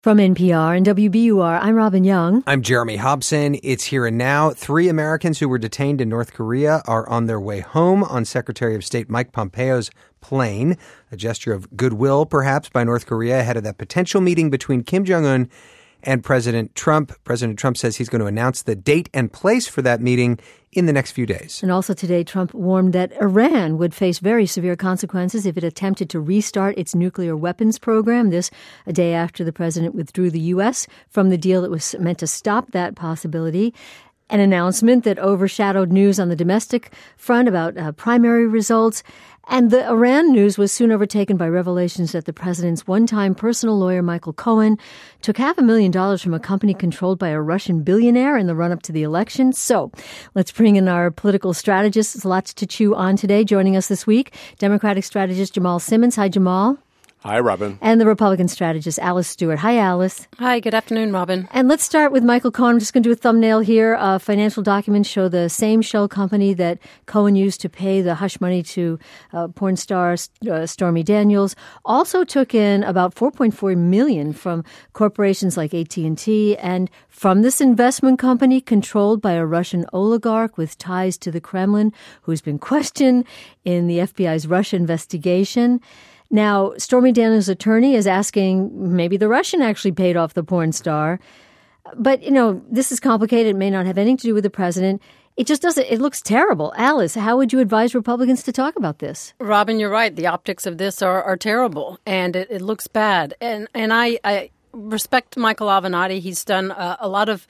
From NPR and WBUR, I'm Robin Young. I'm Jeremy Hobson. It's here and now. 3 Americans who were detained in North Korea are on their way home on Secretary of State Mike Pompeo's plane, a gesture of goodwill, perhaps, by North Korea ahead of that potential meeting between Kim Jong-un and President Trump. President Trump says he's going to announce the date and place for that meeting in the next few days. And also today, Trump warned that Iran would face very severe consequences if it attempted to restart its nuclear weapons program. This a day after the president withdrew the U.S. from the deal that was meant to stop that possibility. An announcement that overshadowed news on the domestic front about primary results. And the Iran news was soon overtaken by revelations that the president's one-time personal lawyer, Michael Cohen, took $500,000 from a company controlled by a Russian billionaire in the run-up to the election. So let's bring in our political strategists. There's lots to chew on today. Joining us this week, Democratic strategist Jamal Simmons. Hi, Jamal. Hi, Robin. And the Republican strategist, Alice Stewart. Hi, Alice. Hi, good afternoon, Robin. And let's start with Michael Cohen. I'm just going to do a thumbnail here. Financial documents show the same shell company that Cohen used to pay the hush money to porn star Stormy Daniels also took in about $4.4 million from corporations like AT&T and from this investment company controlled by a Russian oligarch with ties to the Kremlin who's been questioned in the FBI's Russia investigation. Now, Stormy Daniels' attorney is asking maybe the Russian actually paid off the porn star. But, you know, this is complicated. It may not have anything to do with the president. It just doesn't. It looks terrible. Alice, how would you advise Republicans to talk about this? Robin, you're right. The optics of this are terrible, and it looks bad. And I respect Michael Avenatti. He's done a lot of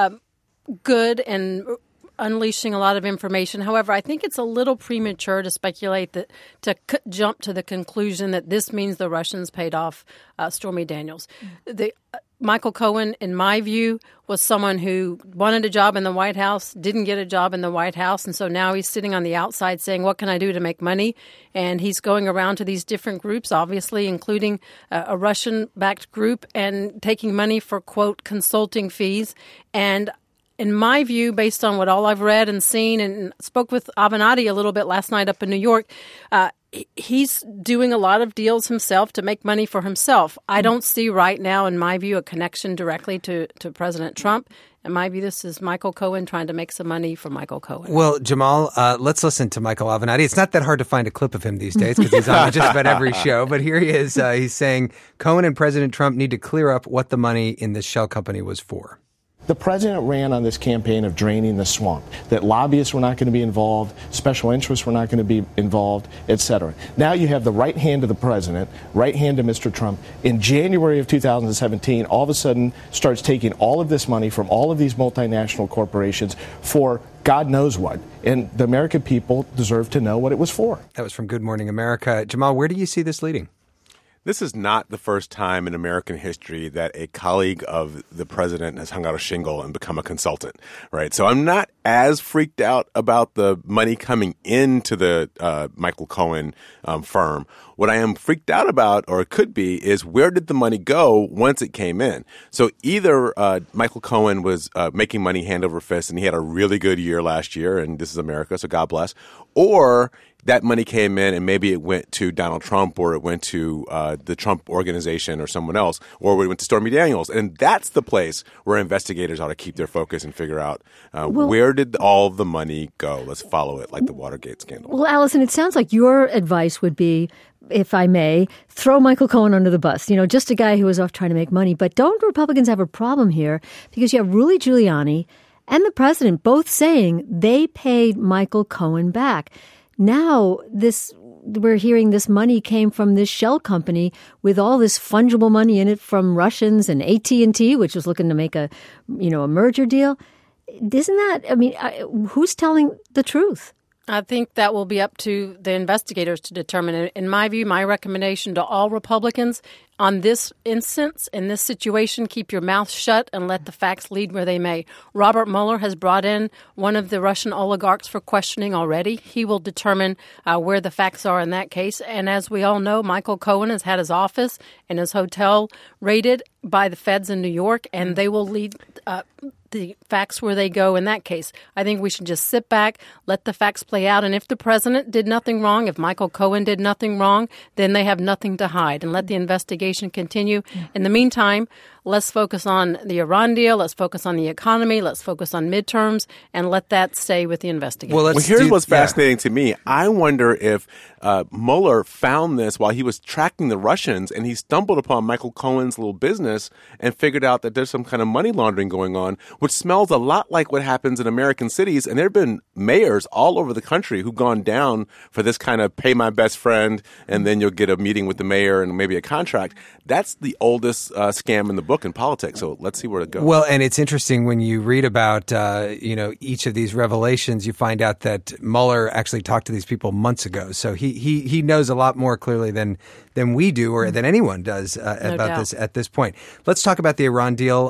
good and unleashing a lot of information. However, I think it's a little premature to speculate that jump to the conclusion that this means the Russians paid off Stormy Daniels. Michael Cohen, in my view, was someone who wanted a job in the White House, didn't get a job in the White House, and so now he's sitting on the outside saying, what can I do to make money? And he's going around to these different groups, obviously, including a Russian-backed group, and taking money for, quote, consulting fees. And in my view, based on what all I've read and seen, and spoke with Avenatti a little bit last night up in New York, he's doing a lot of deals himself to make money for himself. I don't see right now, in my view, a connection directly to President Trump. In my view, this is Michael Cohen trying to make some money for Michael Cohen. Well, Jamal, let's listen to Michael Avenatti. It's not that hard to find a clip of him these days because he's on just about every show. But here he is. He's saying Cohen and President Trump need to clear up what the money in this shell company was for. The president ran on this campaign of draining the swamp, that lobbyists were not going to be involved, special interests were not going to be involved, et cetera. Now you have the right hand of the president, right hand of Mr. Trump, in January of 2017, all of a sudden starts taking all of this money from all of these multinational corporations for God knows what. And the American people deserve to know what it was for. That was from Good Morning America. Jamal, where do you see this leading? This is not the first time in American history that a colleague of the president has hung out a shingle and become a consultant, right? So I'm not as freaked out about the money coming into the Michael Cohen firm. What I am freaked out about, or it could be, is where did the money go once it came in? So either Michael Cohen was making money hand over fist and he had a really good year last year, and this is America, so God bless, or that money came in and maybe it went to Donald Trump or it went to the Trump organization or someone else, or it went to Stormy Daniels. And that's the place where investigators ought to keep their focus and figure out where did all the money go? Let's follow it like the Watergate scandal. Well, Allison, it sounds like your advice would be, if I may, throw Michael Cohen under the bus. You know, just a guy who was off trying to make money. But don't Republicans have a problem here? Because you have Rudy Giuliani and the president both saying they paid Michael Cohen back. Now, we're hearing this money came from this shell company with all this fungible money in it from Russians and AT&T, which was looking to make a merger deal. Isn't that, who's telling the truth? I think that will be up to the investigators to determine. In my view, my recommendation to all Republicans on this instance, in this situation, keep your mouth shut and let the facts lead where they may. Robert Mueller has brought in one of the Russian oligarchs for questioning already. He will determine where the facts are in that case. And as we all know, Michael Cohen has had his office and his hotel raided by the feds in New York, and they will lead the facts where they go in that case. I think we should just sit back, let the facts play out. And if the president did nothing wrong, if Michael Cohen did nothing wrong, then they have nothing to hide, and let the investigation continue. In the meantime, let's focus on the Iran deal. Let's focus on the economy. Let's focus on midterms, and let that stay with the investigation. Well, here's what's fascinating to me. I wonder if Mueller found this while he was tracking the Russians, and he stumbled upon Michael Cohen's little business and figured out that there's some kind of money laundering going on, which smells a lot like what happens in American cities. And there have been mayors all over the country who've gone down for this kind of pay my best friend, and then you'll get a meeting with the mayor and maybe a contract. That's the oldest scam in the book in politics. So let's see where it goes. Well, and it's interesting when you read about, each of these revelations, you find out that Mueller actually talked to these people months ago. So he knows a lot more clearly than we do, or than anyone does about this at this point. Let's talk about the Iran deal.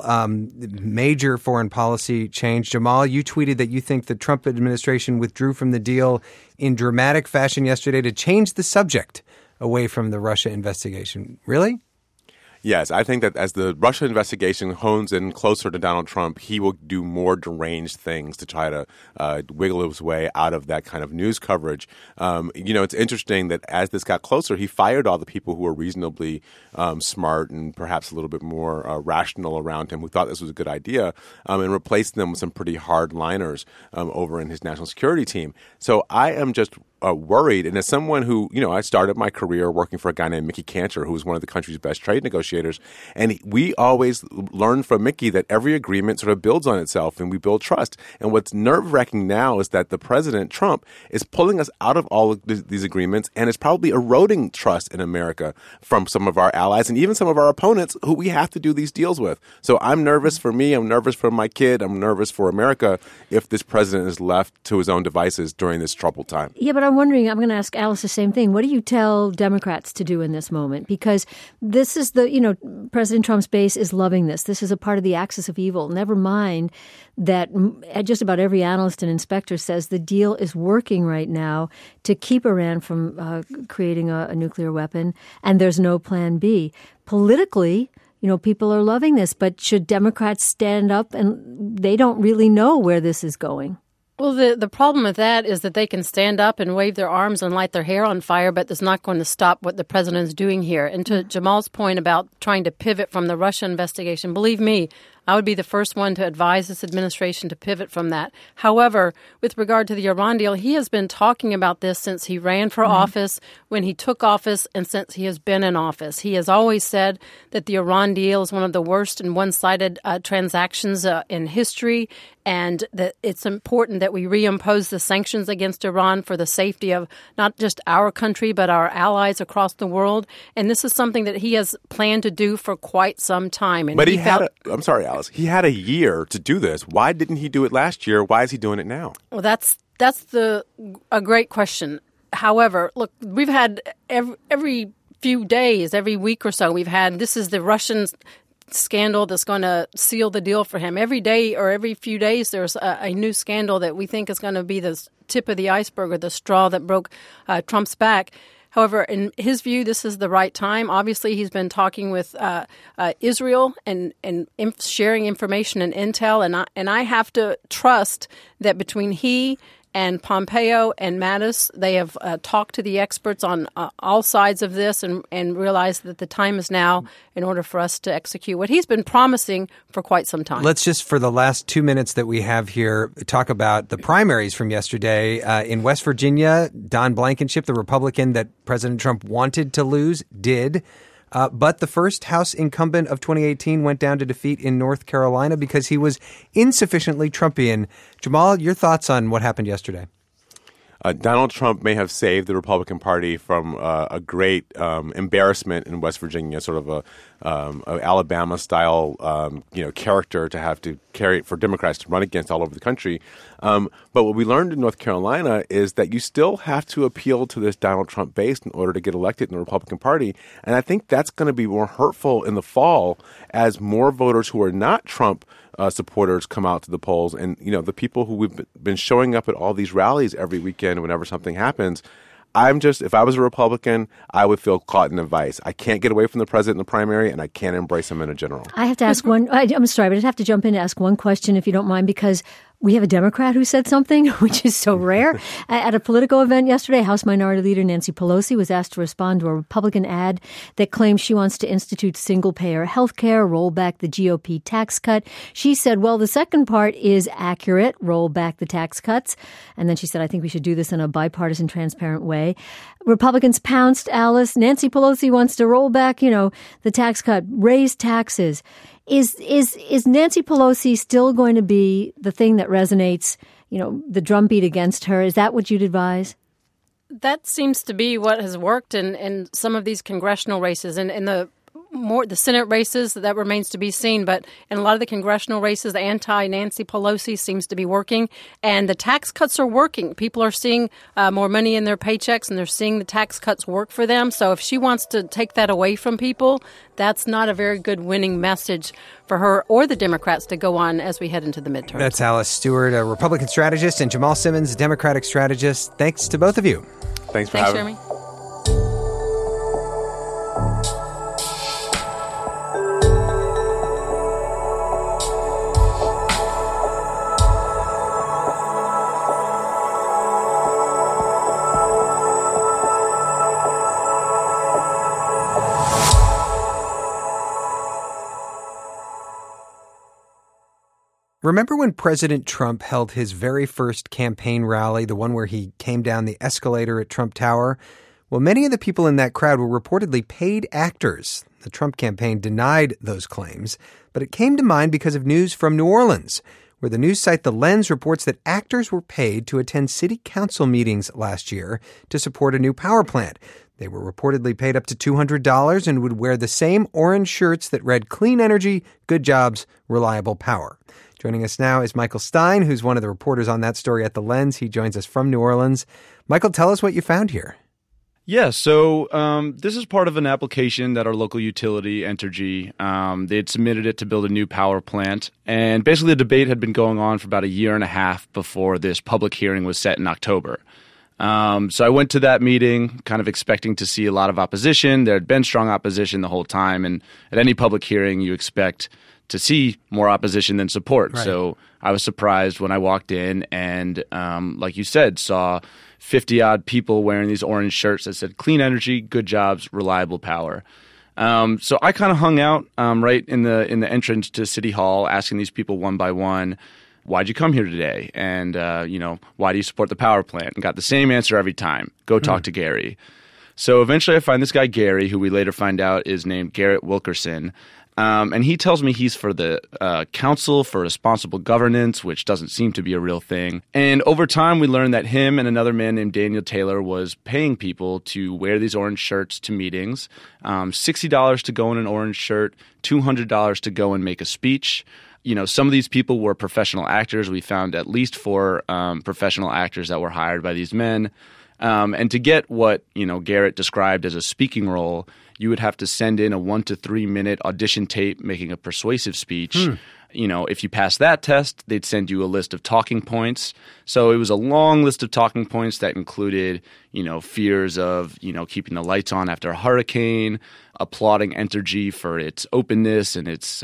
Major foreign policy change. Jamal, you tweeted that you think the Trump administration withdrew from the deal in dramatic fashion yesterday to change the subject away from the Russia investigation. Really? Yes, I think that as the Russia investigation hones in closer to Donald Trump, he will do more deranged things to try to wiggle his way out of that kind of news coverage. It's interesting that as this got closer, he fired all the people who were reasonably smart and perhaps a little bit more rational around him, who thought this was a good idea, and replaced them with some pretty hard-liners over in his national security team. So I am just worried. And as someone who, I started my career working for a guy named Mickey Cantor, who was one of the country's best trade negotiators. And we always learned from Mickey that every agreement sort of builds on itself and we build trust. And what's nerve-wracking now is that the president, Trump, is pulling us out of all of these agreements and is probably eroding trust in America from some of our allies and even some of our opponents who we have to do these deals with. So I'm nervous for me. I'm nervous for my kid. I'm nervous for America if this president is left to his own devices during this troubled time. Yeah, but I'm wondering, I'm going to ask Alice the same thing. What do you tell Democrats to do in this moment? Because this is President Trump's base is loving this. This is a part of the axis of evil. Never mind that just about every analyst and inspector says the deal is working right now to keep Iran from creating a nuclear weapon, and there's no plan B. Politically, people are loving this, but should Democrats stand up and they don't really know where this is going? Well, the problem with that is that they can stand up and wave their arms and light their hair on fire, but that's not going to stop what the president is doing here. And to Jamal's point about trying to pivot from the Russia investigation, believe me, I would be the first one to advise this administration to pivot from that. However, with regard to the Iran deal, he has been talking about this since he ran for office, when he took office, and since he has been in office. He has always said that the Iran deal is one of the worst and one-sided transactions in history, and that it's important that we reimpose the sanctions against Iran for the safety of not just our country, but our allies across the world. And this is something that he has planned to do for quite some time. And but I'm sorry, Alice. He had a year to do this. Why didn't he do it last year? Why is he doing it now? Well, that's a great question. However, look, we've had every few days, every week or so, this is the Russian scandal that's going to seal the deal for him. Every day or every few days, there's a new scandal that we think is going to be the tip of the iceberg or the straw that broke Trump's back. However, in his view, this is the right time. Obviously, he's been talking with Israel and sharing information and intel, and I have to trust that between he and Pompeo and Mattis, they have talked to the experts on all sides of this and realized that the time is now in order for us to execute what he's been promising for quite some time. Let's just, for the last 2 minutes that we have here, talk about the primaries from yesterday. In West Virginia, Don Blankenship, the Republican that President Trump wanted to lose, did. But the first House incumbent of 2018 went down to defeat in North Carolina because he was insufficiently Trumpian. Jamal, your thoughts on what happened yesterday? Donald Trump may have saved the Republican Party from a great embarrassment in West Virginia, sort of a Alabama-style character to have to carry for Democrats to run against all over the country. But what we learned in North Carolina is that you still have to appeal to this Donald Trump base in order to get elected in the Republican Party. And I think that's going to be more hurtful in the fall as more voters who are not Trump supporters come out to the polls. And, the people who we've been showing up at all these rallies every weekend whenever something happens, if I was a Republican, I would feel caught in a vice. I can't get away from the president in the primary, and I can't embrace him in a general. I have to ask I'm sorry, but I have to jump in and ask one question, if you don't mind, because we have a Democrat who said something, which is so rare. At a Politico event yesterday, House Minority Leader Nancy Pelosi was asked to respond to a Republican ad that claims she wants to institute single-payer health care, roll back the GOP tax cut. She said, well, the second part is accurate, roll back the tax cuts. And then she said, I think we should do this in a bipartisan, transparent way. Republicans pounced, Alice. Nancy Pelosi wants to roll back, the tax cut, raise taxes. Is Nancy Pelosi still going to be the thing that resonates, the drumbeat against her? Is that what you'd advise? That seems to be what has worked in some of these congressional races and in the Senate races. That remains to be seen. But in a lot of the congressional races, the anti-Nancy Pelosi seems to be working. And the tax cuts are working. People are seeing more money in their paychecks, and they're seeing the tax cuts work for them. So if she wants to take that away from people, that's not a very good winning message for her or the Democrats to go on as we head into the midterms. That's Alice Stewart, a Republican strategist, and Jamal Simmons, a Democratic strategist. Thanks to both of you. Thanks for having me. Remember when President Trump held his very first campaign rally, the one where he came down the escalator at Trump Tower? Well, many of the people in that crowd were reportedly paid actors. The Trump campaign denied those claims, but it came to mind because of news from New Orleans, where the news site The Lens reports that actors were paid to attend city council meetings last year to support a new power plant. They were reportedly paid up to $200 and would wear the same orange shirts that read "Clean Energy, Good Jobs, Reliable Power." Joining us now is Michael Stein, who's one of the reporters on that story at The Lens. He joins us from New Orleans. Michael, tell us what you found here. Yeah, so this is part of an application that our local utility, Entergy, they had submitted it to build a new power plant. And basically the debate had been going on for about a year and a half before this public hearing was set in October. So I went to that meeting kind of expecting to see a lot of opposition. There had been strong opposition the whole time. And at any public hearing, you expect to see more opposition than support. Right. So I was surprised when I walked in and, like you said, saw 50-odd people wearing these orange shirts that said "Clean Energy, Good Jobs, Reliable Power." So I kind of hung out right in the entrance to City Hall, asking these people one by one, "Why'd you come here today?" And why do you support the power plant? And got the same answer every time: "Go talk to Gary." So eventually I find this guy Gary, who we later find out is named Garrett Wilkerson. And he tells me he's for the Council for Responsible Governance, which doesn't seem to be a real thing. And over time, we learned that him and another man named Daniel Taylor was paying people to wear these orange shirts to meetings, $60 to go in an orange shirt, $200 to go and make a speech. Some of these people were professional actors. We found at least 4 professional actors that were hired by these men. And to get what, Garrett described as a speaking role, you would have to send in a 1 to 3 minute audition tape making a persuasive speech. If you pass that test, they'd send you a list of talking points. So it was a long list of talking points that included, fears of, keeping the lights on after a hurricane, applauding Entergy for its openness and its,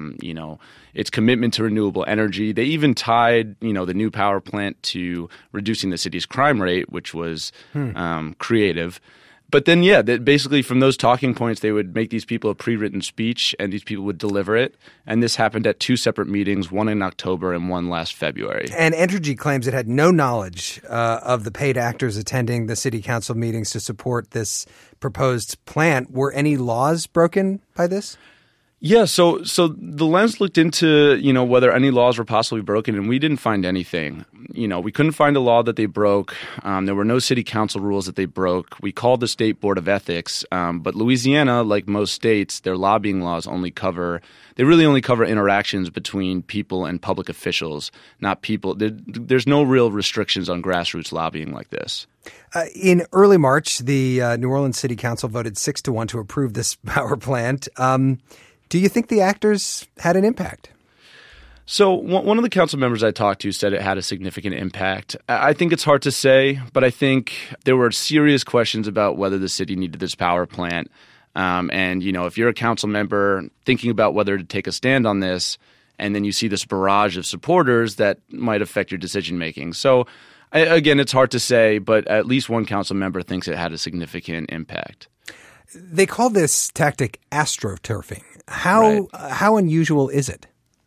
its commitment to renewable energy. They even tied, the new power plant to reducing the city's crime rate, which was creative. But then, basically from those talking points, they would make these people a pre-written speech, and these people would deliver it. And this happened at 2 separate meetings, one in October and one last February. And Entergy claims it had no knowledge of the paid actors attending the city council meetings to support this proposed plant. Were any laws broken by this? Yeah, so the Lens looked into, whether any laws were possibly broken, and we didn't find anything. We couldn't find a law that they broke. There were no city council rules that they broke. We called the State Board of Ethics, but Louisiana, like most states, their lobbying laws only cover interactions between people and public officials, not people. There's no real restrictions on grassroots lobbying like this. In early March, the New Orleans City Council voted 6-1 to approve this power plant. Do you think the actors had an impact? So one of the council members I talked to said it had a significant impact. I think it's hard to say, but I think there were serious questions about whether the city needed this power plant. And, if you're a council member thinking about whether to take a stand on this, and then you see this barrage of supporters, that might affect your decision making. So, again, it's hard to say, but at least one council member thinks it had a significant impact. They call this tactic astroturfing. How unusual is it?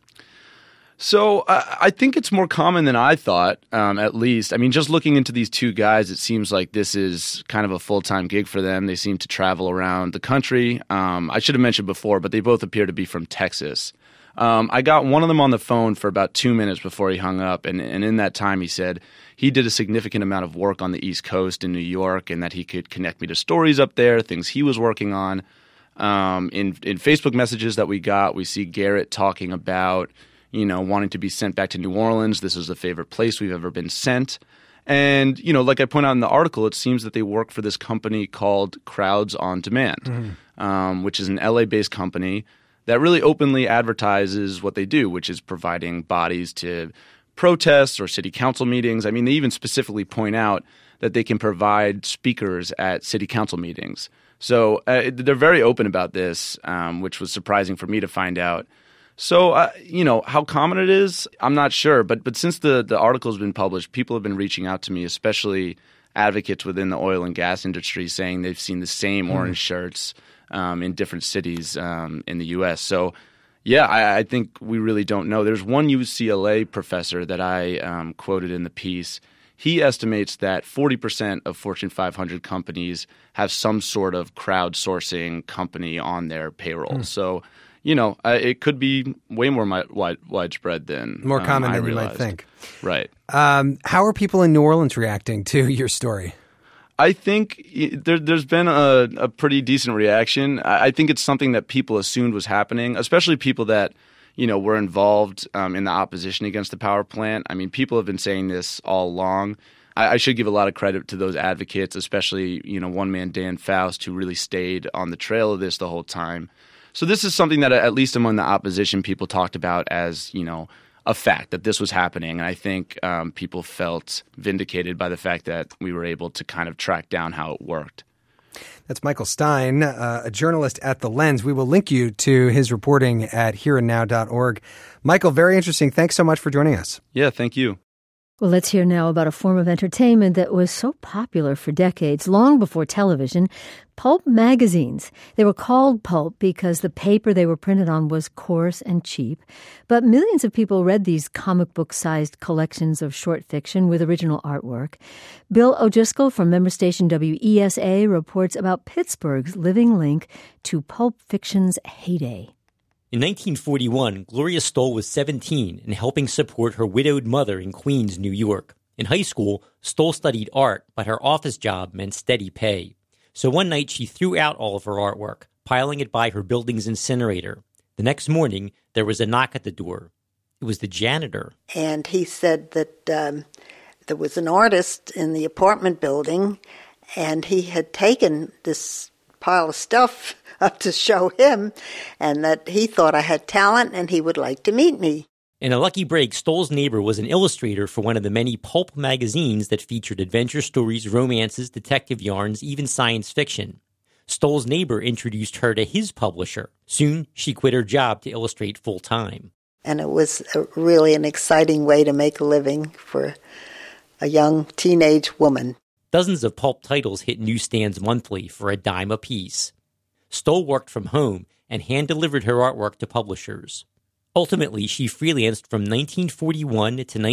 So I think it's more common than I thought, at least. I mean, just looking into these two guys, it seems like this is kind of a full-time gig for them. They seem to travel around the country. I should have mentioned before, but they both appear to be from Texas. I got one of them on the phone for about 2 minutes before he hung up, and in that time he said he did a significant amount of work on the East Coast in New York and that he could connect me to stories up there, things he was working on. In Facebook messages that we got, we see Garrett talking about wanting to be sent back to New Orleans. This is the favorite place we've ever been sent. And, like I point out in the article, it seems that they work for this company called Crowds on Demand, which is an LA-based company that really openly advertises what they do, which is providing bodies to protests or city council meetings. I mean, they even specifically point out that they can provide speakers at city council meetings. So they're very open about this, which was surprising for me to find out. So, how common it is, I'm not sure. But since the article has been published, people have been reaching out to me, especially advocates within the oil and gas industry, saying they've seen the same orange shirts in different cities in the U.S. So, yeah, I think we really don't know. There's one UCLA professor that I quoted in the piece. He estimates that 40% of Fortune 500 companies have some sort of crowdsourcing company on their payroll. So, it could be way more widespread than more common than you realized. might think. Right. How are people in New Orleans reacting to your story? I think there's been a pretty decent reaction. I think it's something that people assumed was happening, especially people that were involved in the opposition against the power plant. I mean, people have been saying this all along. I should give a lot of credit to those advocates, especially one man, Dan Faust, who really stayed on the trail of this the whole time. So this is something that at least among the opposition people talked about as, a fact that this was happening. And I think people felt vindicated by the fact that we were able to kind of track down how it worked. That's Michael Stein, a journalist at The Lens. We will link you to his reporting at hereandnow.org. Michael, very interesting. Thanks so much for joining us. Yeah, thank you. Well, let's hear now about a form of entertainment that was so popular for decades, long before television, pulp magazines. They were called pulp because the paper they were printed on was coarse and cheap. But millions of people read these comic book-sized collections of short fiction with original artwork. Bill O'Driscoll from member station WESA reports about Pittsburgh's living link to pulp fiction's heyday. In 1941, Gloria Stoll was 17 and helping support her widowed mother in Queens, New York. In high school, Stoll studied art, but her office job meant steady pay. So one night she threw out all of her artwork, piling it by her building's incinerator. The next morning, there was a knock at the door. It was the janitor. And he said that there was an artist in the apartment building, and he had taken this pile of stuff up to show him, and that he thought I had talent and he would like to meet me. In a lucky break, Stoll's neighbor was an illustrator for one of the many pulp magazines that featured adventure stories, romances, detective yarns, even science fiction. Stoll's neighbor introduced her to his publisher. Soon, she quit her job to illustrate full-time. And it was really an exciting way to make a living for a young teenage woman. Dozens of pulp titles hit newsstands monthly for a dime apiece. Stoll worked from home and hand-delivered her artwork to publishers. Ultimately, she freelanced from 1941 to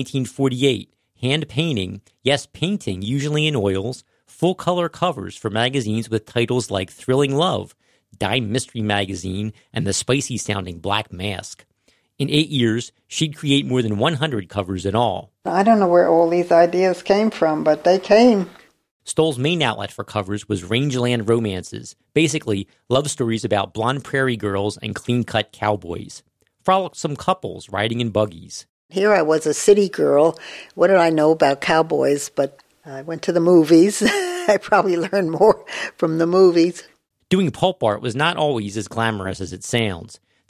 1948, hand-painting, yes, painting, usually in oils, full-color covers for magazines with titles like Thrilling Love, Dime Mystery Magazine, and the spicy-sounding Black Mask. In 8 years, she'd create more than 100 covers in all. I don't know where all these ideas came from, but they came. Stoll's main outlet for covers was Rangeland Romances, basically love stories about blonde prairie girls and clean-cut cowboys. Frolicsome couples riding in buggies. Here I was, a city girl. What did I know about cowboys? But I went to the movies. I probably learned more from the movies. Doing pulp art was not always as glamorous as it sounds.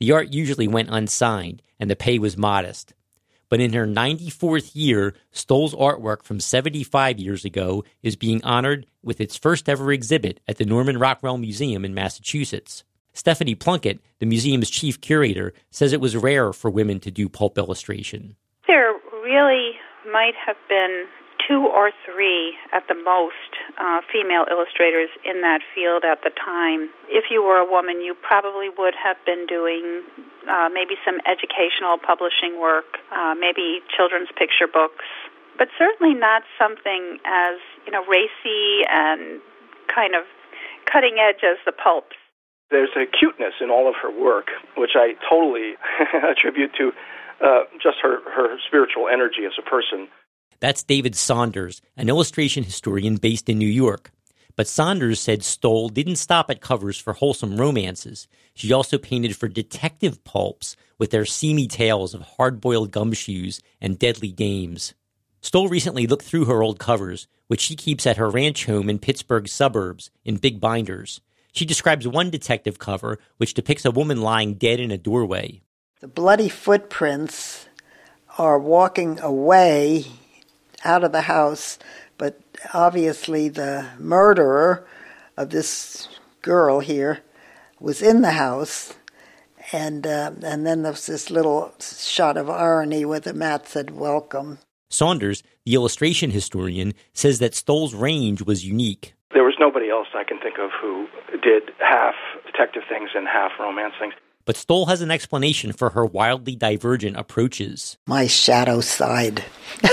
The art usually went unsigned, and the pay was modest. But in her 94th year, Stoll's artwork from 75 years ago is being honored with its first ever exhibit at the Norman Rockwell Museum in Massachusetts. Stephanie Plunkett, the museum's chief curator, says it was rare for women to do pulp illustration. There really might have been 2 or 3 at the most female illustrators in that field at the time. If you were a woman, you probably would have been doing maybe some educational publishing work, maybe children's picture books, but certainly not something as, racy and kind of cutting edge as the pulps. There's a cuteness in all of her work, which I totally attribute to just her spiritual energy as a person. That's David Saunders, an illustration historian based in New York. But Saunders said Stoll didn't stop at covers for wholesome romances. She also painted for detective pulps with their seamy tales of hard-boiled gumshoes and deadly dames. Stoll recently looked through her old covers, which she keeps at her ranch home in Pittsburgh suburbs, in big binders. She describes one detective cover which depicts a woman lying dead in a doorway. The bloody footprints are walking away out of the house, but obviously the murderer of this girl here was in the house, and then there's this little shot of irony where the mat said welcome. Saunders, the illustration historian, says that Stoll's range was unique. There was nobody else I can think of who did half detective things and half romance things. But Stoll has an explanation for her wildly divergent approaches. My shadow side.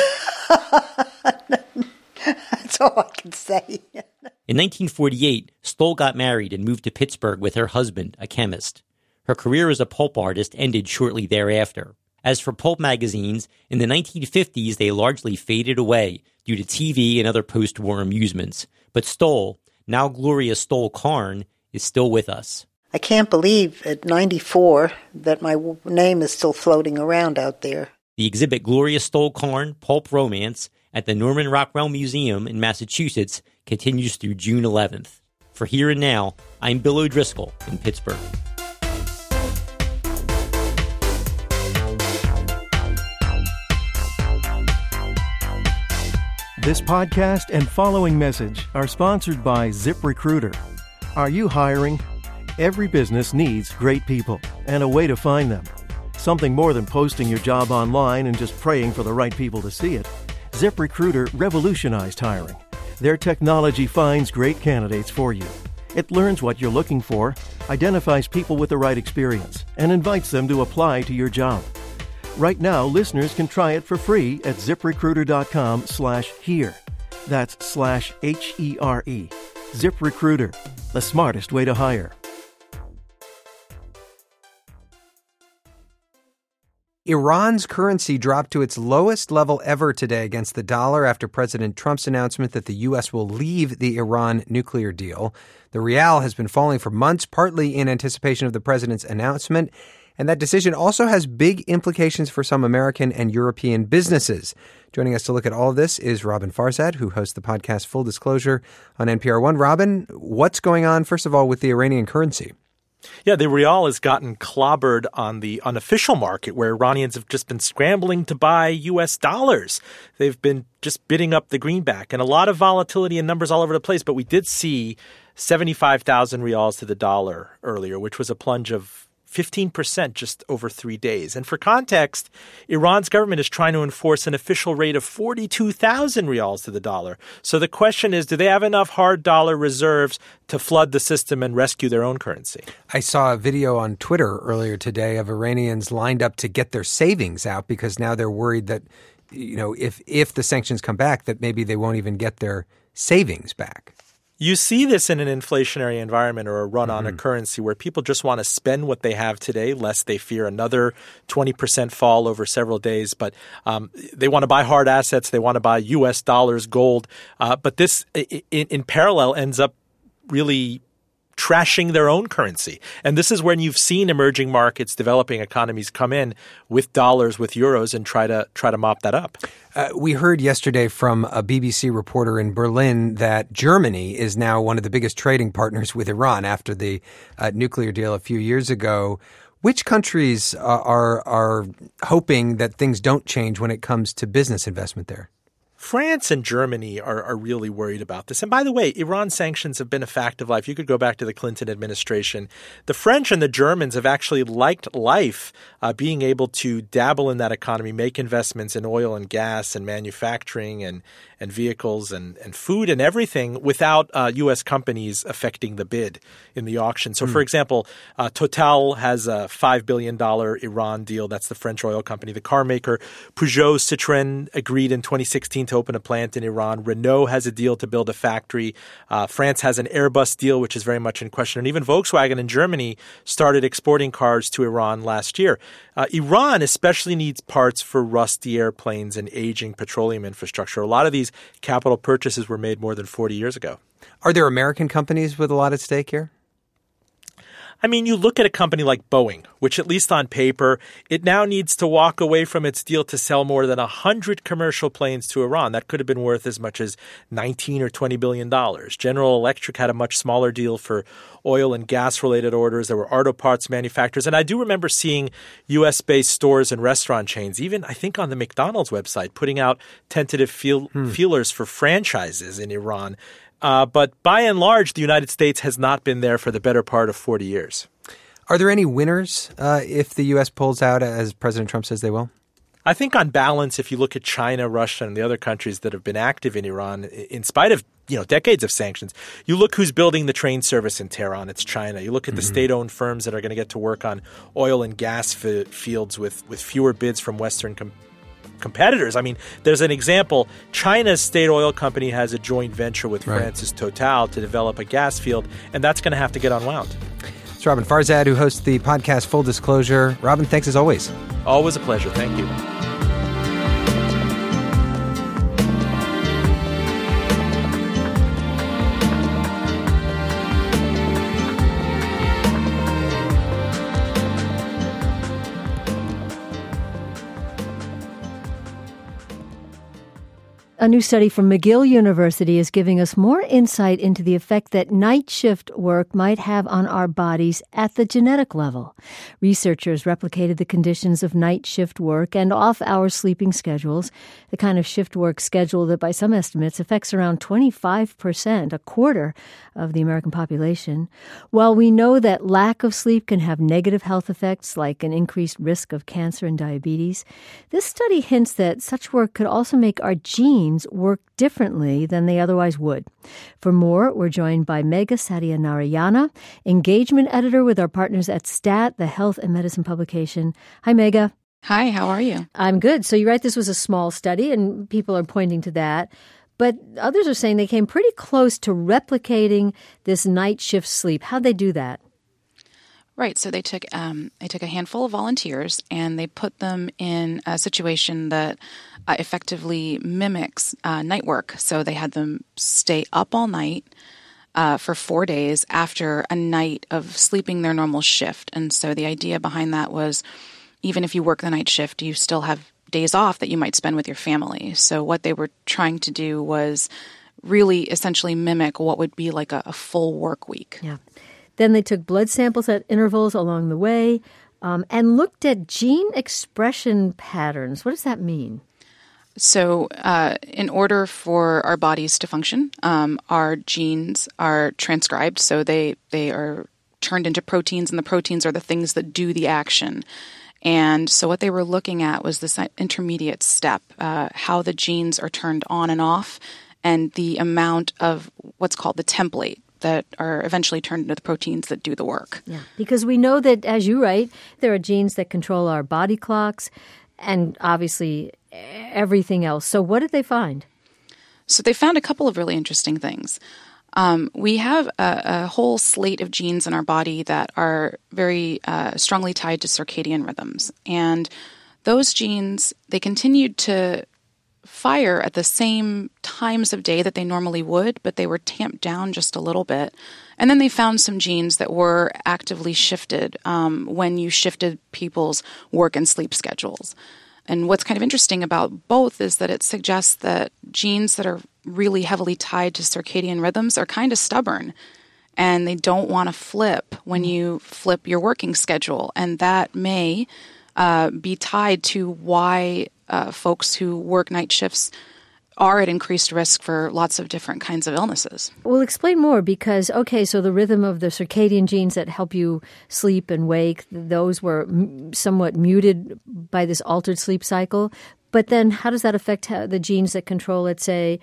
That's all I can say. In 1948, Stoll got married and moved to Pittsburgh with her husband, a chemist. Her career as a pulp artist ended shortly thereafter. As for pulp magazines, in the 1950s they largely faded away due to TV and other post-war amusements. But Stoll, now Gloria Stoll-Karn, is still with us. I can't believe at 94 that my name is still floating around out there. The exhibit Gloria Stoll-Karn, Pulp Romance, at the Norman Rockwell Museum in Massachusetts continues through June 11th. For Here and Now, I'm Bill O'Driscoll in Pittsburgh. This podcast and following message are sponsored by ZipRecruiter. Are you hiring? Every business needs great people and a way to find them. Something more than posting your job online and just praying for the right people to see it. ZipRecruiter revolutionized hiring. Their technology finds great candidates for you. It learns what you're looking for, identifies people with the right experience, and invites them to apply to your job. Right now, listeners can try it for free at ZipRecruiter.com/here. That's /HERE. ZipRecruiter, the smartest way to hire. Iran's currency dropped to its lowest level ever today against the dollar after President Trump's announcement that the U.S. will leave the Iran nuclear deal. The rial has been falling for months, partly in anticipation of the president's announcement. And that decision also has big implications for some American and European businesses. Joining us to look at all of this is Robin Farzad, who hosts the podcast Full Disclosure on NPR One. Robin, what's going on, first of all, with the Iranian currency? Yeah, the rial has gotten clobbered on the unofficial market where Iranians have just been scrambling to buy U.S. dollars. They've been just bidding up the greenback and a lot of volatility and numbers all over the place. But we did see 75,000 rials to the dollar earlier, which was a plunge of 15% just over 3 days. And for context, Iran's government is trying to enforce an official rate of 42,000 rials to the dollar. So the question is, do they have enough hard dollar reserves to flood the system and rescue their own currency? I saw a video on Twitter earlier today of Iranians lined up to get their savings out because now they're worried that, if the sanctions come back, that maybe they won't even get their savings back. You see this in an inflationary environment or a run on a currency where people just want to spend what they have today, lest they fear another 20% fall over several days. But they want to buy hard assets. They want to buy U.S. dollars, gold. But this, in parallel, ends up really trashing their own currency. And this is when you've seen emerging markets, developing economies come in with dollars, with euros, and try to mop that up. We heard yesterday from a BBC reporter in Berlin that Germany is now one of the biggest trading partners with Iran after the nuclear deal a few years ago. Which countries are hoping that things don't change when it comes to business investment there? France and Germany are really worried about this. And by the way, Iran sanctions have been a fact of life. You could go back to the Clinton administration. The French and the Germans have actually liked life, being able to dabble in that economy, make investments in oil and gas and manufacturing and vehicles and food and everything without U.S. companies affecting the bid in the auction. So, for example, Total has a $5 billion Iran deal. That's the French oil company. The car maker Peugeot Citroën agreed in 2016 to open a plant in Iran. Renault has a deal to build a factory. France has an Airbus deal, which is very much in question. And even Volkswagen in Germany started exporting cars to Iran last year. Iran especially needs parts for rusty airplanes and aging petroleum infrastructure. A lot of these capital purchases were made more than 40 years ago. Are there American companies with a lot at stake here? I mean, you look at a company like Boeing, which at least on paper, it now needs to walk away from its deal to sell more than 100 commercial planes to Iran. That could have been worth as much as $19 or $20 billion. General Electric had a much smaller deal for oil and gas-related orders. There were auto parts manufacturers. And I do remember seeing U.S.-based stores and restaurant chains, even I think on the McDonald's website, putting out tentative feelers for franchises in Iran. But by and large, the United States has not been there for the better part of 40 years. Are there any winners if the U.S. pulls out, as President Trump says they will? I think on balance, if you look at China, Russia, and the other countries that have been active in Iran, in spite of decades of sanctions, you look who's building the train service in Tehran. It's China. You look at the state-owned firms that are going to get to work on oil and gas fields with fewer bids from Western competitors. I mean, there's an example. China's state oil company has a joint venture with France's Total to develop a gas field, and that's going to have to get unwound. It's Robin Farzad, who hosts the podcast Full Disclosure. Robin, thanks as always. Always a pleasure. Thank you. A new study from McGill University is giving us more insight into the effect that night shift work might have on our bodies at the genetic level. Researchers replicated the conditions of night shift work and off-hour sleeping schedules, the kind of shift work schedule that by some estimates affects around 25%, a quarter of the American population. While we know that lack of sleep can have negative health effects like an increased risk of cancer and diabetes, this study hints that such work could also make our genes work differently than they otherwise would. For more, we're joined by Megha Satyanarayana, engagement editor with our partners at STAT, the health and medicine publication. Hi, Megha. Hi, how are you? I'm good. So you write this was a small study, and people are pointing to that. But others are saying they came pretty close to replicating this night shift sleep. How'd they do that? Right. So they took a handful of volunteers and they put them in a situation that effectively mimics night work. So they had them stay up all night for 4 days after a night of sleeping their normal shift. And so the idea behind that was even if you work the night shift, you still have days off that you might spend with your family. So what they were trying to do was really essentially mimic what would be like a full work week. Yeah. Then they took blood samples at intervals along the way and looked at gene expression patterns. What does that mean? So in order for our bodies to function, our genes are transcribed. So they are turned into proteins, and the proteins are the things that do the action. And so what they were looking at was this intermediate step, how the genes are turned on and off, and the amount of what's called the template that are eventually turned into the proteins that do the work. Yeah, because we know that, as you write, there are genes that control our body clocks and obviously everything else. So what did they find? So they found a couple of really interesting things. We have a whole slate of genes in our body that are very strongly tied to circadian rhythms. And those genes, they continued to fire at the same times of day that they normally would, but they were tamped down just a little bit. And then they found some genes that were actively shifted when you shifted people's work and sleep schedules. And what's kind of interesting about both is that it suggests that genes that are really heavily tied to circadian rhythms are kind of stubborn. and they don't want to flip when you flip your working schedule. And that may be tied to why folks who work night shifts are at increased risk for lots of different kinds of illnesses. Well, explain more because, okay, so the rhythm of the circadian genes that help you sleep and wake, those were somewhat muted by this altered sleep cycle. But then how does that affect the genes that control, let's say,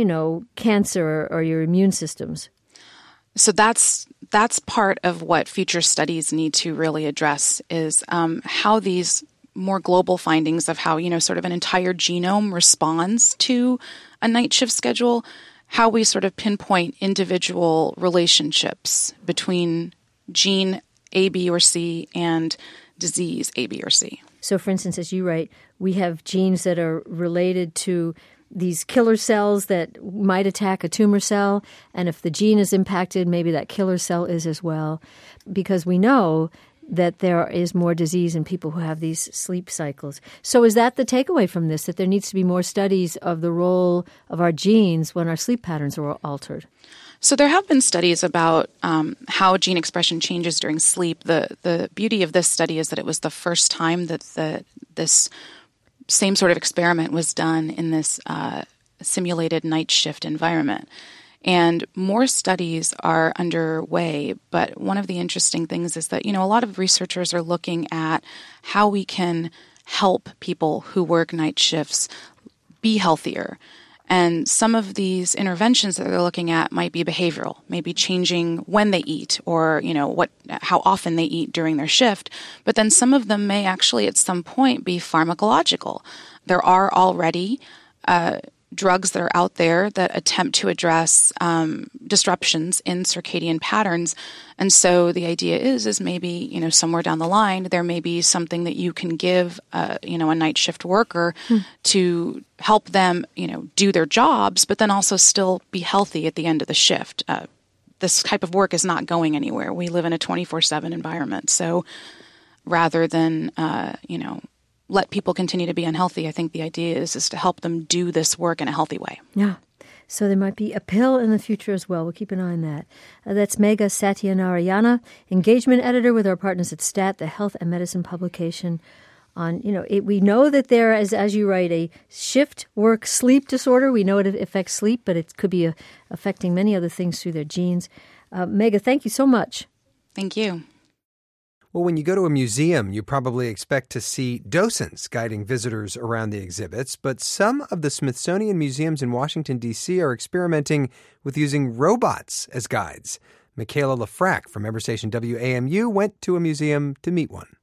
cancer or your immune systems? So that's part of what future studies need to really address is how these more global findings of how, sort of an entire genome responds to a night shift schedule, how we sort of pinpoint individual relationships between gene A, B, or C and disease A, B, or C. So, for instance, as you write, we have genes that are related to these killer cells that might attack a tumor cell. And if the gene is impacted, maybe that killer cell is as well. Because we know that there is more disease in people who have these sleep cycles. So is that the takeaway from this, that there needs to be more studies of the role of our genes when our sleep patterns are altered? So there have been studies about how gene expression changes during sleep. The beauty of this study is that it was the first time that this same sort of experiment was done in this simulated night shift environment. And more studies are underway, but one of the interesting things is that, a lot of researchers are looking at how we can help people who work night shifts be healthier. And some of these interventions that they're looking at might be behavioral, maybe changing when they eat or, how often they eat during their shift. But then some of them may actually at some point be pharmacological. There are already drugs that are out there that attempt to address disruptions in circadian patterns. And so the idea is maybe, somewhere down the line, there may be something that you can give, a night shift worker to help them, do their jobs, but then also still be healthy at the end of the shift. This type of work is not going anywhere. We live in a 24/7 environment. So rather than, let people continue to be unhealthy, I think the idea is to help them do this work in a healthy way. Yeah. So there might be a pill in the future as well. We'll keep an eye on that. That's Megha Satyanarayana, engagement editor with our partners at STAT, the health and medicine publication on, we know that there is, as you write, a shift work sleep disorder. We know it affects sleep, but it could be affecting many other things through their genes. Megha, thank you so much. Thank you. Well, when you go to a museum, you probably expect to see docents guiding visitors around the exhibits, but some of the Smithsonian museums in Washington, D.C. are experimenting with using robots as guides. Michaela Lafrac from member station WAMU went to a museum to meet one.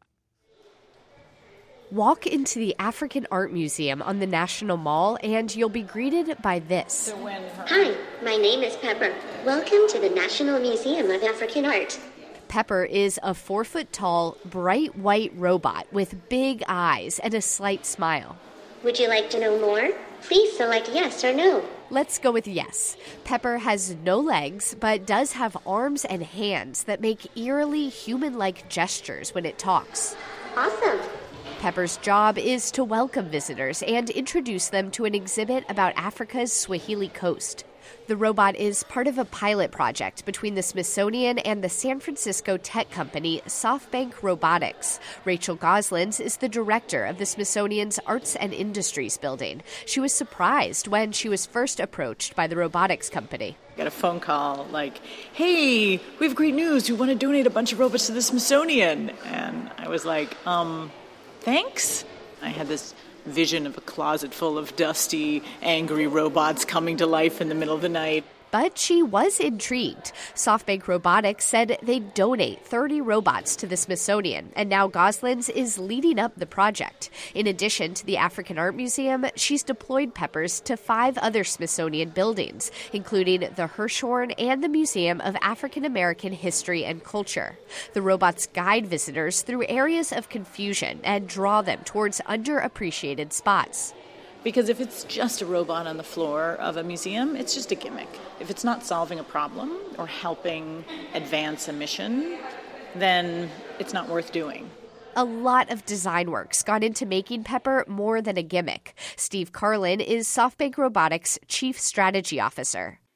Walk into the African Art Museum on the National Mall and you'll be greeted by this. Hi, my name is Pepper. Welcome to the National Museum of African Art. Pepper is a 4-foot-tall, bright white robot with big eyes and a slight smile. Would you like to know more? Please select yes or no. Let's go with yes. Pepper has no legs, but does have arms and hands that make eerily human-like gestures when it talks. Awesome. Pepper's job is to welcome visitors and introduce them to an exhibit about Africa's Swahili coast. The robot is part of a pilot project between the Smithsonian and the San Francisco tech company SoftBank Robotics. Rachel Goslins is the director of the Smithsonian's Arts and Industries building. She was surprised when she was first approached by the robotics company. I got a phone call like, hey, we have great news. We want to donate a bunch of robots to the Smithsonian. And I was like, thanks. I had this vision of a closet full of dusty, angry robots coming to life in the middle of the night. But she was intrigued. SoftBank Robotics said they'd donate 30 robots to the Smithsonian, and now Goslins is leading up the project. In addition to the African Art Museum, she's deployed Peppers to 5 other Smithsonian buildings, including the Hirshhorn and the Museum of African American History and Culture. The robots guide visitors through areas of confusion and draw them towards underappreciated spots. Because if it's just a robot on the floor of a museum, it's just a gimmick. If it's not solving a problem or helping advance a mission, then it's not worth doing. A lot of design work's gone into making Pepper more than a gimmick. Steve Carlin is SoftBank Robotics' Chief Strategy Officer.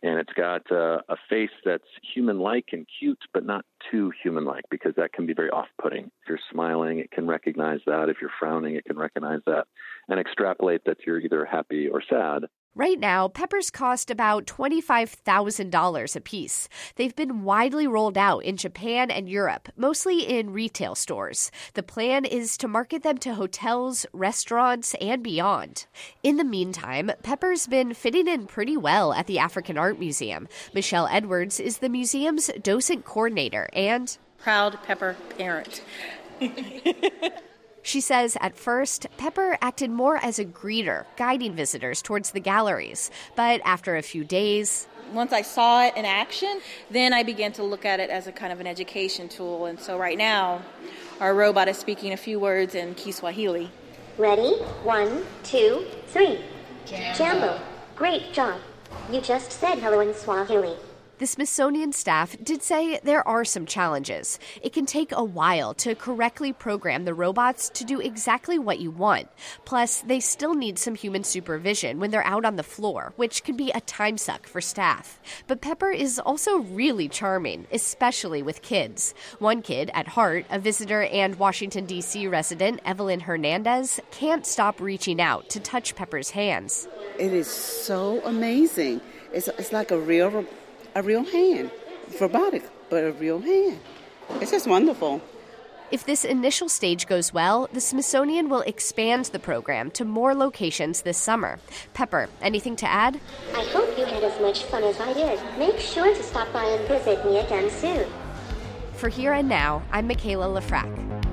And it's got a face that's human-like and cute, but not too human-like, because that can be very off-putting. If you're smiling, it can recognize that. If you're frowning, it can recognize that and extrapolate that you're either happy or sad. Right now, peppers cost about $25,000 a piece. They've been widely rolled out in Japan and Europe, mostly in retail stores. The plan is to market them to hotels, restaurants, and beyond. In the meantime, pepper's been fitting in pretty well at the African Art Museum. Michelle Edwards is the museum's docent coordinator and proud pepper parent. She says at first, Pepper acted more as a greeter, guiding visitors towards the galleries. But after a few days, once I saw it in action, then I began to look at it as a kind of an education tool. And so right now, our robot is speaking a few words in Kiswahili. Ready? 1, 2, 3. Jambo. Great job. You just said hello in Swahili. The Smithsonian staff did say there are some challenges. It can take a while to correctly program the robots to do exactly what you want. Plus, they still need some human supervision when they're out on the floor, which can be a time suck for staff. But Pepper is also really charming, especially with kids. One kid at heart, a visitor and Washington, D.C. resident, Evelyn Hernandez, can't stop reaching out to touch Pepper's hands. It is so amazing. It's like a real hand, robotic, but a real hand. It's just wonderful. If this initial stage goes well, the Smithsonian will expand the program to more locations this summer. Pepper, anything to add? I hope you had as much fun as I did. Make sure to stop by and visit me again soon. For Here and Now, I'm Michaela Lafrac.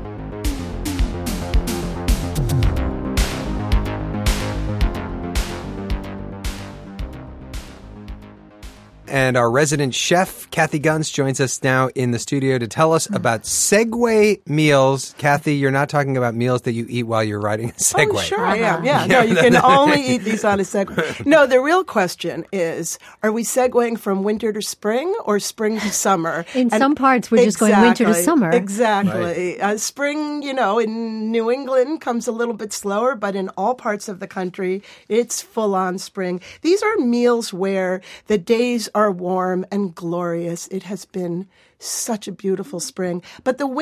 And our resident chef, Kathy Gunz, joins us now in the studio to tell us about Segway meals. Kathy, you're not talking about meals that you eat while you're riding a Segway. Oh, sure I am. Yeah. No, you can only eat these on a Segway. No, the real question is, are we segueing from winter to spring or spring to summer? In some parts, we're just going winter to summer. Exactly. Right. Spring, in New England comes a little bit slower, but in all parts of the country, it's full-on spring. These are meals where the days are warm and glorious. It has been such a beautiful spring. But the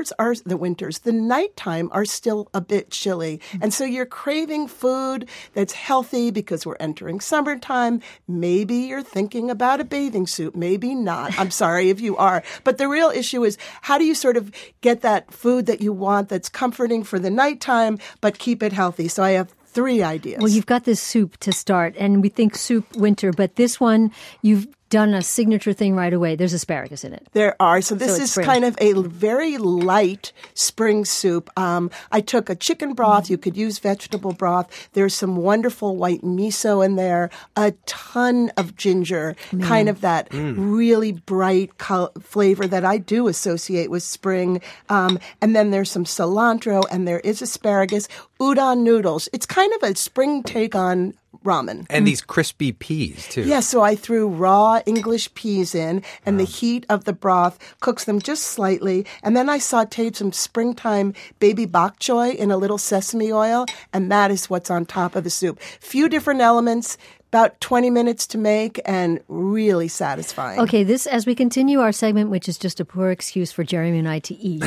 nighttime are still a bit chilly. And so you're craving food that's healthy because we're entering summertime. Maybe you're thinking about a bathing suit. Maybe not. I'm sorry if you are. But the real issue is, how do you sort of get that food that you want that's comforting for the nighttime, but keep it healthy? So I have 3 ideas. Well, you've got this soup to start, and we think soup winter, but this one, you've done a signature thing right away. There's asparagus in it. There are. So this is kind of a very light spring soup. I took a chicken broth. You could use vegetable broth. There's some wonderful white miso in there, a ton of ginger, kind of that really bright flavor that I do associate with spring. And then there's some cilantro, and there is asparagus, udon noodles. It's kind of a spring take on ramen. And these crispy peas, too. Yeah, so I threw raw English peas in, and the heat of the broth cooks them just slightly. And then I sauteed some springtime baby bok choy in a little sesame oil, and that is what's on top of the soup. Few different elements, about 20 minutes to make, and really satisfying. Okay, this, as we continue our segment, which is just a poor excuse for Jeremy and I to eat.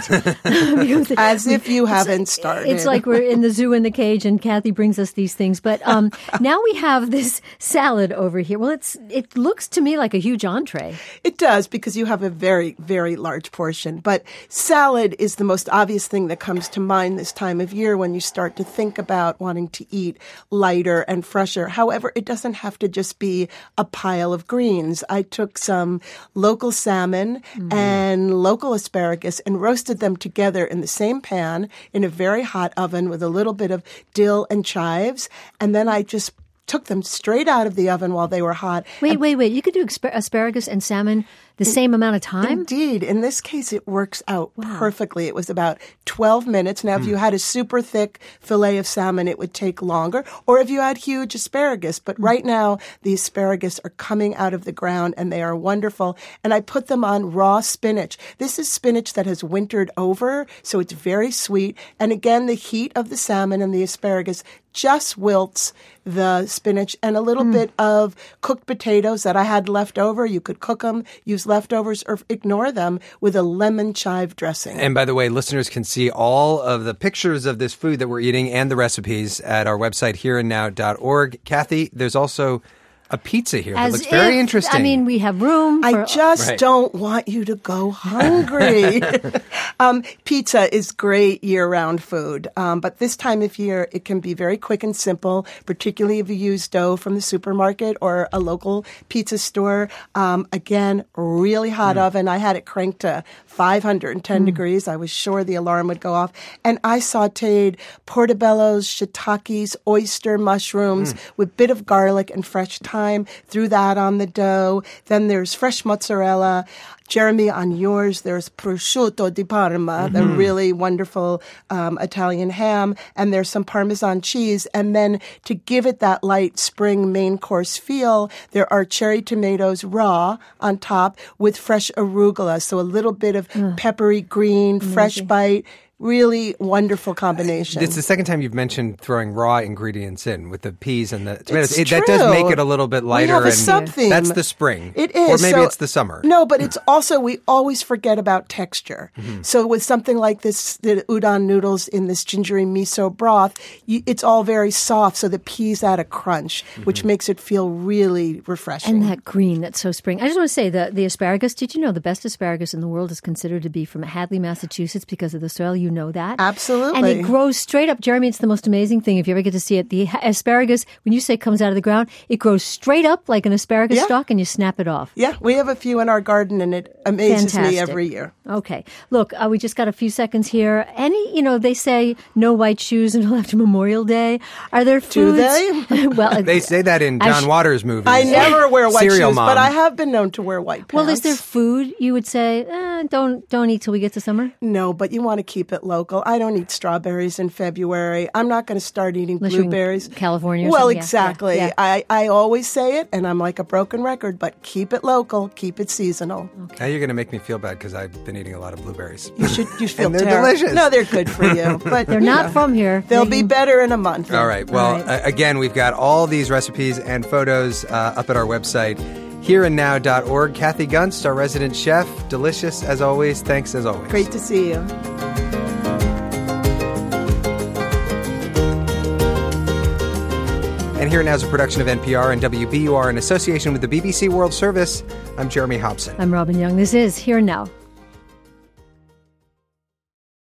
As if you haven't started. It's like we're in the zoo in the cage, and Kathy brings us these things. But now we have this salad over here. Well, it looks to me like a huge entree. It does, because you have a very, very large portion. But salad is the most obvious thing that comes to mind this time of year when you start to think about wanting to eat lighter and fresher. However, it doesn't have to just be a pile of greens. I took some local salmon and local asparagus and roasted them together in the same pan in a very hot oven with a little bit of dill and chives. And then I just took them straight out of the oven while they were hot. Wait. You could do asparagus and salmon the same amount of time? Indeed. In this case, it works out perfectly. It was about 12 minutes. Now, if you had a super thick fillet of salmon, it would take longer. Or if you had huge asparagus. But right now, the asparagus are coming out of the ground, and they are wonderful. And I put them on raw spinach. This is spinach that has wintered over, so it's very sweet. And again, the heat of the salmon and the asparagus just wilts the spinach, and a little bit of cooked potatoes that I had left over. You could cook them, use leftovers, or ignore them with a lemon chive dressing. And by the way, listeners can see all of the pictures of this food that we're eating and the recipes at our website, hereandnow.org. Kathy, there's also a pizza here that looks very interesting. I mean, we have room. I just don't want you to go hungry. Pizza is great year-round food, but this time of year it can be very quick and simple, particularly if you use dough from the supermarket or a local pizza store. Again, really hot oven. I had it cranked to 510 degrees. I was sure the alarm would go off. And I sauteed portobellos, shiitakes, oyster mushrooms with a bit of garlic and fresh thyme. Threw that on the dough. Then there's fresh mozzarella. Jeremy, on yours, there's prosciutto di Parma, the really wonderful Italian ham, and there's some Parmesan cheese. And then to give it that light spring main course feel, there are cherry tomatoes raw on top with fresh arugula. So a little bit of peppery green, fresh bite. Really wonderful combination. It's the second time you've mentioned throwing raw ingredients in with the peas and the tomatoes. That does make it a little bit lighter. We have a sub-theme. That's the spring. It is. Or maybe it's the summer. No, but it's also, we always forget about texture. So with something like this, the udon noodles in this gingery miso broth, it's all very soft, so the peas add a crunch, which makes it feel really refreshing. And that green, that's so spring. I just want to say, the asparagus, did you know the best asparagus in the world is considered to be from Hadley, Massachusetts because of the soil? You know that? Absolutely. And it grows straight up. Jeremy, it's the most amazing thing if you ever get to see it. The asparagus, when you say it comes out of the ground, it grows straight up like an asparagus stalk and you snap it off. Yeah, we have a few in our garden and it amazes me every year. Okay. Look, we just got a few seconds here. They say no white shoes until after Memorial Day. Are there foods? Do they? Well, they say that in John Waters' movies. I never wear white shoes, Mom. but I have been known to wear white pants. Well, is there food you would say, don't eat till we get to summer? No, but you want to keep it local. I don't eat strawberries in February. I'm not going to start eating Unless blueberries. You're in California or well, something. exactly. Yeah. I always say it, and I'm like a broken record, but keep it local, keep it seasonal. Now you're going to make me feel bad because I've been eating a lot of blueberries. You feel and they're terrible. delicious. No, they're good for you. But they're not from here. They'll be better in a month. All right. Well, again, we've got all these recipes and photos up at our website, hereandnow.org. Kathy Gunst, our resident chef. Delicious as always. Thanks as always. Great to see you. And Here and Now is a production of NPR and WBUR in association with the BBC World Service. I'm Jeremy Hobson. I'm Robin Young. This is Here and Now.